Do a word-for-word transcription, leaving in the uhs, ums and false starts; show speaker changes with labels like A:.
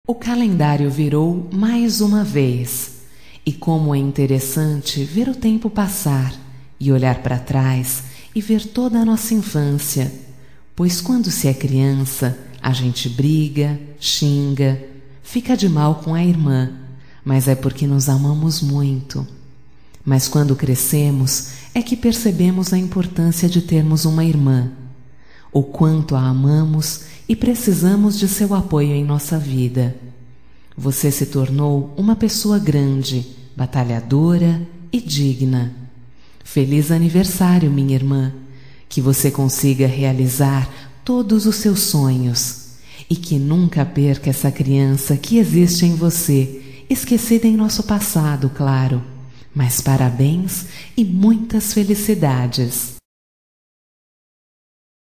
A: O calendário virou mais uma vez, e como é interessante ver o tempo passar e olhar para trás e ver toda a nossa infância, pois quando se é criança, a gente briga, xinga, fica de mal com a irmã, mas é porque nos amamos muito. Mas quando crescemos, é que percebemos a importância de termos uma irmã, o quanto a amamos e precisamos de seu apoio em nossa vida. Você se tornou uma pessoa grande, batalhadora e digna. Feliz aniversário, minha irmã! Que você consiga realizar todos os seus sonhos e que nunca perca essa criança que existe em você, esquecida em nosso passado, claro. Mas parabéns e muitas felicidades!